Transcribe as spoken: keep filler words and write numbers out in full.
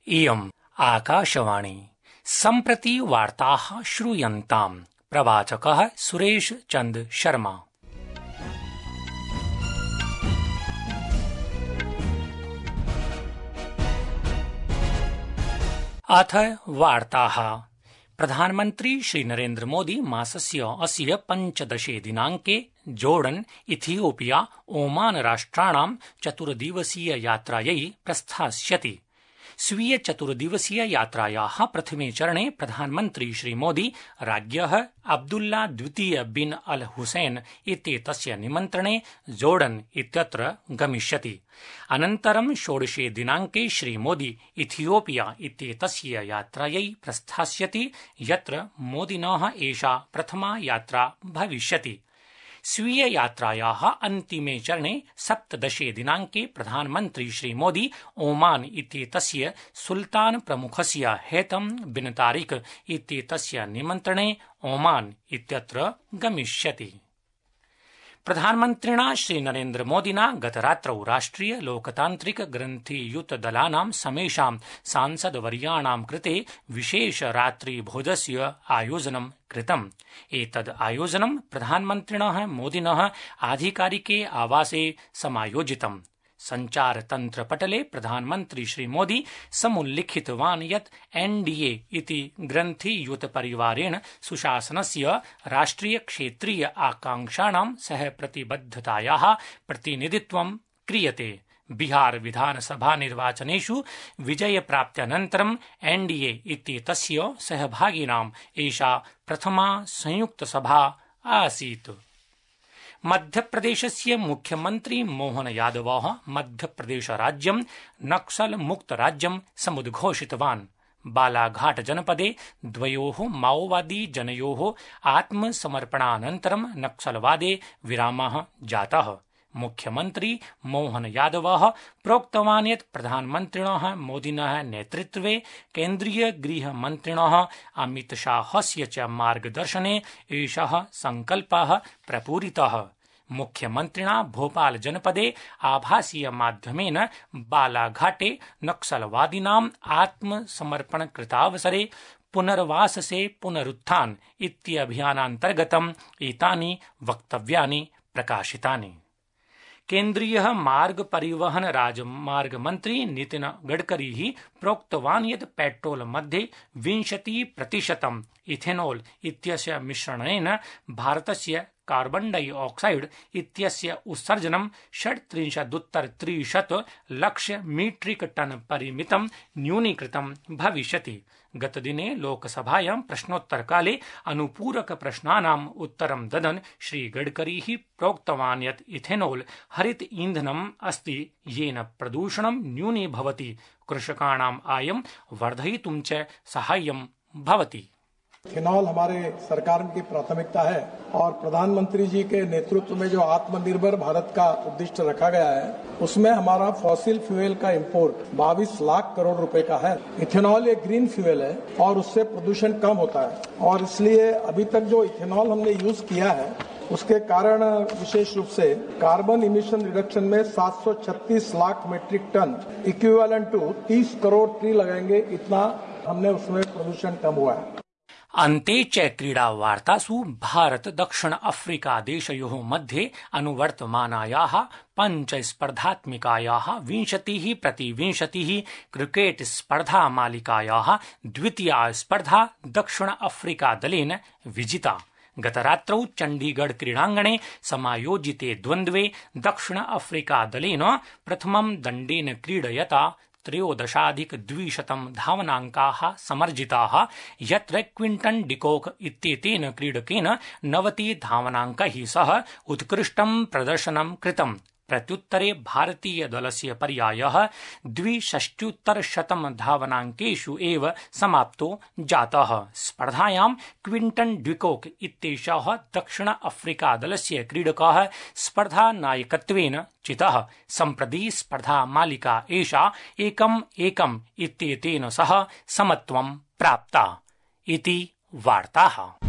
इयम् आकाशवाणी सम्प्रति वार्ताः श्रूयन्ताम्। प्रवाचकः सुरेश चंद शर्मा। अथ वार्ताः। प्रधानमन्त्री श्री नरेन्द्र मोदी मासस्य अस्य पञ्चदशे दिनाङ्के जोर्डन, इथियोपिया, ओमान राष्ट्राणां चतुर्दिवसीय यात्रायै प्रस्थास्यति। स्वीय चतुर्दिवसीय यात्रायाः प्रथमे चरणे प्रधानमन्त्री श्री मोदी राज्ञः अब्दुल्ला द्वितीय बिन अल हुसैन इत्येतस्य निमन्त्रणे जोर्डन इत्यत्र गमिष्यति। अनन्तरं षोडशे दिनाङ्के श्री मोदी इथियोपिया इत्येतस्य यात्रायै प्रस्थास्यति, यत्र मोदिनः एषा प्रथमा यात्रा भविष्यति। स्वीय यात्रायाः अन्तिमे चरणे सप्तदशे दिनाङ्के प्रधानमन्त्री श्री मोदी ओमान इत्येतस्य सुल्तान प्रमुखस्य हैतम बिन तारिक इत्येतस्य निमन्त्रणे ओमान इत्यत्र गमिष्यति। प्रधानमन्त्रिणा श्री नरेन्द्र मोदिना गतरात्रौ राष्ट्रिय लोकतान्त्रिक ग्रन्थियुत दलानां समेषां सांसदवर्याणां कृते विशेष रात्रिभोजस्य आयोजनं कृतम्। एतद् आयोजनं प्रधानमन्त्रिणः मोदिनः आधिकारिके आवासे समायोजितम्। सञ्चारतन्त्रपटले प्रधानमन्त्री श्री मोदी समुल्लिखितवान् यत् एनडीए इति ग्रन्थियुतपरिवारेण सुशासनस्य राष्ट्रिय क्षेत्रीय आकांक्षाणां सह प्रतिबद्धतायाः प्रतिनिधित्वं क्रियते। बिहार विधानसभा निर्वाचनेषु विजयप्राप्त्यनन्तरं एनडीए इत्येतस्य सहभागिनाम् एषा प्रथमा संयुक्तसभा आसीत्। मध्यप्रदेशस्य मुख्यमन्त्री मोहन यादवः मध्यप्रदेशराज्यं नक्सलमुक्तराज्यं समुद्घोषितवान्। बालाघाट जनपदे द्वयोः माओवादी जनयोः आत्मसमर्पणानन्तरं नक्सलवादे विरामः जातः। मुख्यमन्त्री मोहन यादवः प्रोक्तवान् यत् प्रधानमन्त्रिणः मोदिनः नेतृत्वे केन्द्रीय गृहमन्त्रिणः अमितशाहस्य च मार्गदर्शने एषः सङ्कल्पः प्रपूरितः। मुख्यमन्त्रिणा भोपाल जनपदे आभासीय माध्यमेन बालाघाटे नक्सलवादिनाम् आत्मसमर्पणकृतावसरे पुनर्वाससे पुनरुत्थान इत्यभियानान्तर्गतम् एतानि वक्तव्यानि प्रकाशितानि। केन्द्रीय मार्ग परिवहन राजमार्ग मन्त्री नितिन गडकरी प्रोक्तवान् यत् पेट्रोल मध्ये विंशति प्रतिशतम् इथेनॉल इत्यस्य मिश्रणेन भारतस्य कार्बन डाई ऑक्साइड इत्यस्य उत्सर्जनं षड्त्रिंशदुत्तर त्रिशत लक्ष मीट्रिक टन परिमितं न्यूनीकृतं भविष्यति। गतदिने लोकसभायां प्रश्नोत्तरकाले अनुपूरक प्रश्नानाम् उत्तरं ददन् श्री गडकरी प्रोक्तवान् यत् इथेनॉल हरित ईंधनम् अस्ति, येन प्रदूषणं न्यूनी भवति, कृषकाणाम् आयं वर्धयितुं च साहाय्यं भवति। इथेनॉल हमारे सरकार की प्राथमिकता है और प्रधानमंत्री जी के नेतृत्व में जो आत्मनिर्भर भारत का उद्दिष्ट रखा गया है, उसमें हमारा फॉसिल फ्यूल का इंपोर्ट बाईस लाख करोड़ रुपए का है। इथेनॉल एक ग्रीन फ्यूल है और उससे प्रदूषण कम होता है, और इसलिए अभी तक जो इथेनॉल हमने यूज किया है उसके कारण विशेष रूप से कार्बन इमिशन रिडक्शन में सात सौ छत्तीस lakh metric ton equivalent to तीस करोड़ ट्री लगाएंगे, इतना हमने उसमें प्रदूषण कम हुआ है। अन्ते च क्रीडावार्तासु भारत दक्षिण अफ्रीका देशयोः मध्ये अनुवर्तमानायाः पञ्चस्पर्धात्मिकायाः विंशतिः प्रति विंशतिः क्रिकेट स्पर्धा मालिकायाः द्वितीया स्पर्धा दक्षिण अफ्रीका दलेन विजिता। गतरात्रौ चण्डीगढ़ क्रीडाङ्गणे समायोजिते द्वन्द्वे दक्षिण अफ्रीका दलेन प्रथमं दण्डेन क्रीडयता त्रयोदशाधिक द्विशतं धावनाङ्काः समर्जिताः, यत्र क्विंटन डिकॉक इत्येतेन क्रीडकेन नवति धावनाङ्कैः सह उत्कृष्टं प्रदर्शनं कृतम्। प्रत्युत्तरे भारतीय दलस्य पर्यायः द्विषष्ट्युत्तरशतं धावनाङ्केषु एव समाप्तो जातः। स्पर्धायां क्विंटन डिकॉक इत्येषः दक्षिण अफ्रीका दलस्य क्रीडकः स्पर्धा नायकत्वेन चितः। सम्प्रति स्पर्धा मालिका एषा एकम् एकम् इत्येतेन सह समत्वं प्राप्ता इति वार्ताः।